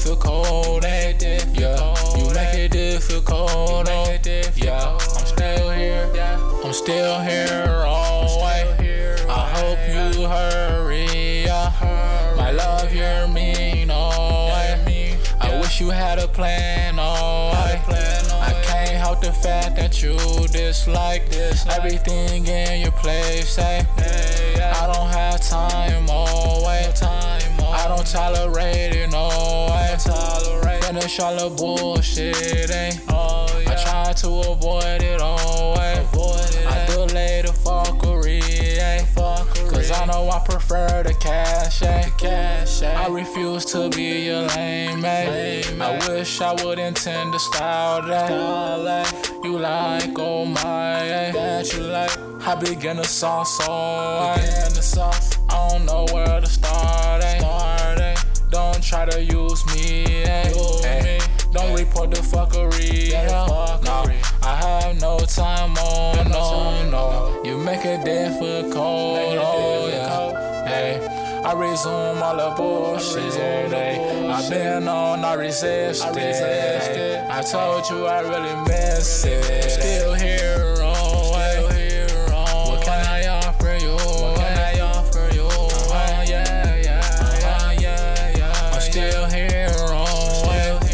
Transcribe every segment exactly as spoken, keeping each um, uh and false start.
difficult, eh? Yeah, you make it difficult, oh, yeah. I'm still here, I'm still here, always. I hope you hurry, yeah. My love, hear me, no way. I wish you had a plan, oh, I can't help the fact that you dislike everything in your place, eh? I don't have time, oh, wait. I don't tolerate it, no way. Finish all the bullshit, eh? I try to avoid it, always. I delay the fuckery, eh? Cause I know I prefer the cash, eh? I refuse to be your lame, eh? I wish I would intend to style that you like, oh my, eh? That you like. I begin the sauce, so I I don't know where to start, eh? Don't try to use me, eh? Hey, don't report the fuckery, yeah. No, I have no time on, no, no. You make it difficult, oh yeah. Hey, I resume all the bullshit, hey. I've been on, I resisted, hey. I told you I really miss it. Still here, oh, hey. What can I offer you? What can I offer you? Oh yeah, yeah, yeah, yeah. I'm still here, oh,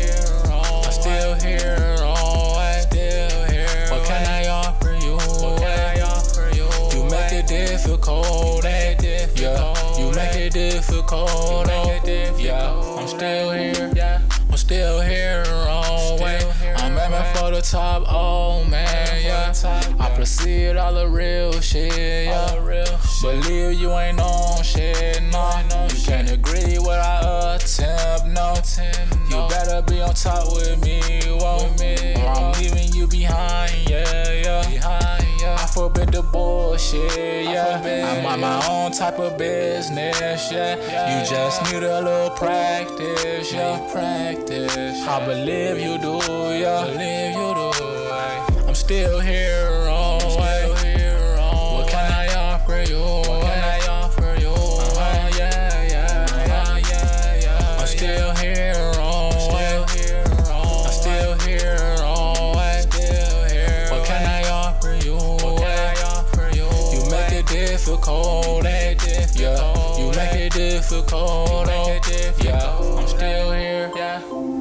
I'm still here, oh, still here. What can I offer you? What can I offer you? You make it difficult, eh? Yeah, you make it difficult, oh, yeah. I'm still here, I'm still here, oh, wait. I'm aiming for the top, oh man, yeah. I proceed all the real shit, yeah. Believe you ain't on shit, no. You can't agree what I attempt, no. You better be on top with me, whoa. Or I'm leaving you behind, yeah, yeah. I forbid the bullshit, yeah. I'm on my own type of business, yeah. You just need a little practice, yeah. I believe you do, yeah. Believe you do. I'm still here, oh, what can I offer you? What can I offer you? Oh yeah, yeah, yeah, yeah. I'm still here, oh, I'm still here, oh, what can I offer you? What can I offer you? You make it difficult, eh? Yeah, you make it difficult, oh, yeah. I'm still here, yeah.